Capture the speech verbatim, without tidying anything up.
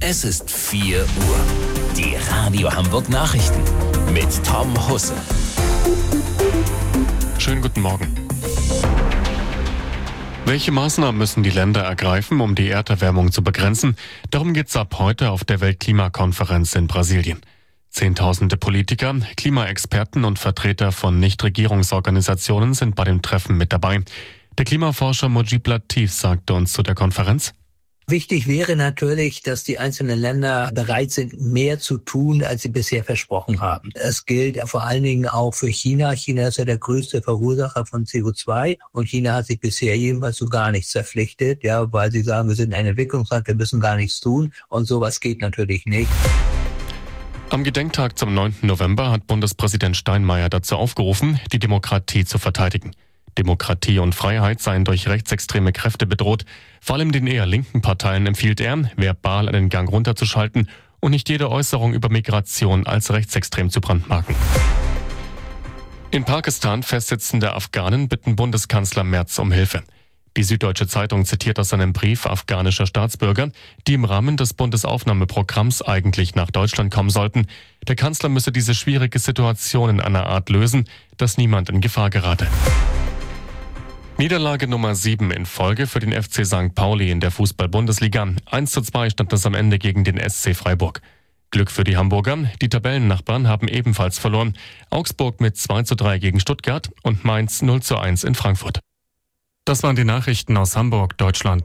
Es ist vier Uhr. Die Radio Hamburg Nachrichten mit Tom Husse. Schönen guten Morgen. Welche Maßnahmen müssen die Länder ergreifen, um die Erderwärmung zu begrenzen? Darum geht es ab heute auf der Weltklimakonferenz in Brasilien. Zehntausende Politiker, Klimaexperten und Vertreter von Nichtregierungsorganisationen sind bei dem Treffen mit dabei. Der Klimaforscher Mojib Latif sagte uns zu der Konferenz: Wichtig wäre natürlich, dass die einzelnen Länder bereit sind, mehr zu tun, als sie bisher versprochen haben. Es gilt vor allen Dingen auch für China. China ist ja der größte Verursacher von C O zwei und China hat sich bisher jedenfalls zu gar nichts verpflichtet, ja, weil sie sagen, wir sind ein Entwicklungsland, wir müssen gar nichts tun und sowas geht natürlich nicht. Am Gedenktag zum neunten November hat Bundespräsident Steinmeier dazu aufgerufen, die Demokratie zu verteidigen. Demokratie und Freiheit seien durch rechtsextreme Kräfte bedroht. Vor allem den eher linken Parteien empfiehlt er, verbal einen Gang runterzuschalten und nicht jede Äußerung über Migration als rechtsextrem zu brandmarken. In Pakistan festsitzende Afghanen bitten Bundeskanzler Merz um Hilfe. Die Süddeutsche Zeitung zitiert aus einem Brief afghanischer Staatsbürger, die im Rahmen des Bundesaufnahmeprogramms eigentlich nach Deutschland kommen sollten. Der Kanzler müsse diese schwierige Situation in einer Art lösen, dass niemand in Gefahr gerate. Niederlage Nummer sieben in Folge für den F C Sankt Pauli in der Fußball-Bundesliga. eins zu zwei stand es am Ende gegen den S C Freiburg. Glück für die Hamburger, die Tabellennachbarn haben ebenfalls verloren. Augsburg mit zwei zu drei gegen Stuttgart und Mainz null zu eins in Frankfurt. Das waren die Nachrichten aus Hamburg, Deutschland.